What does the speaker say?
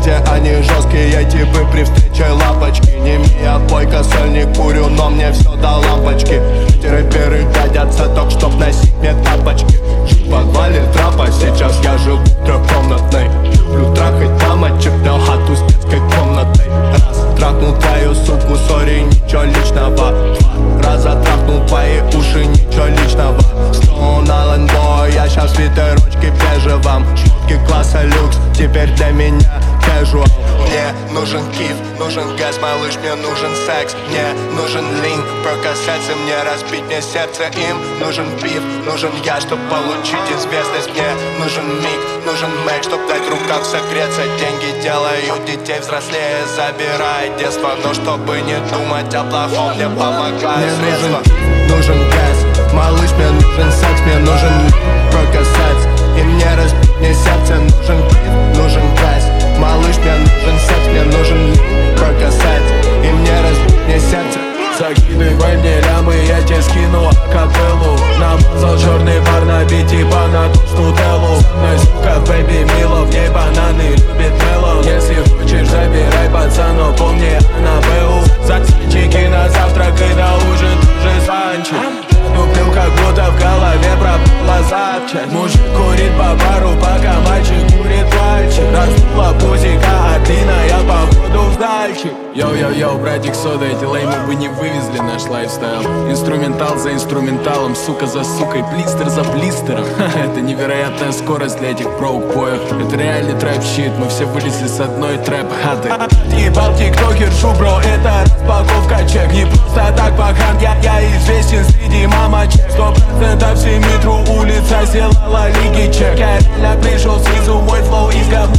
все они жесткие типы при встрече лапочки. Не мия, плойка, соль, не курю, но мне все до лампочки. Рэперы годятся только чтоб носить мне тапочки. В подвале трапа, сейчас я живу в трехкомнатной. Люблю трахать дамочек, дал хату с детской комнатой. Раз трахнул твою суку, сори, ничего личного. Два раза трахнул твои уши, ничего личного. Stone Island Boy, я щас в свитерочке бежевом. Шмотки класса люкс, теперь для меня casual. Мне нужен киф, нужен газ, малыш, мне нужен секс. Мне нужен лин, прокасаться, мне разбить мне сердце. Им нужен биф, нужен я, чтоб получить известность. Мне нужен миг, нужен мэк, чтоб дать рукам согреться. Деньги делают детей взрослее, забирает детство. Но чтобы не думать о плохом, мне помогает средства. Нужен газ, малыш, мне нужен секс. Мне нужен лин, прокасаться, и мне разбить мне сердце. Нужен биф, нужен газ, малыш, мне нужен секс. Мне нужен лин, прокасаться, и мне разбить мне сердце. Закидывай мне лямы, я тебе скину акапеллу. Намазал черный бар на бите, понадус нутеллу. Со мной сука, бэби мило, в ней бананы любит мелон. Если хочешь, забирай пацану, помни Аннабеллу. Заценчики на завтрак и на ужин уже звончик. Туплю, как будто в голове пропала запчасть. Мужик курит по бару, пока мальчик курит пальчик. Раздула пузика, а длинная походу в дальчик. Йоу-йоу-йоу, братик Сода, эти леймы бы не вывезли наш лайфстайл. Инструментал за инструменталом, сука за сукой, блистер за блистером. Это невероятная скорость для этих проук-боев. Это реальный трэп-щит, мы все вылезли с одной трэп-хаты. Ебал тиктокер, бро, это распаковка чек. Не просто так пахан, я известен среди мамочек. 100% в 7 метру улица сделала лиги чек. Я реально пришел снизу, мой флоу из говна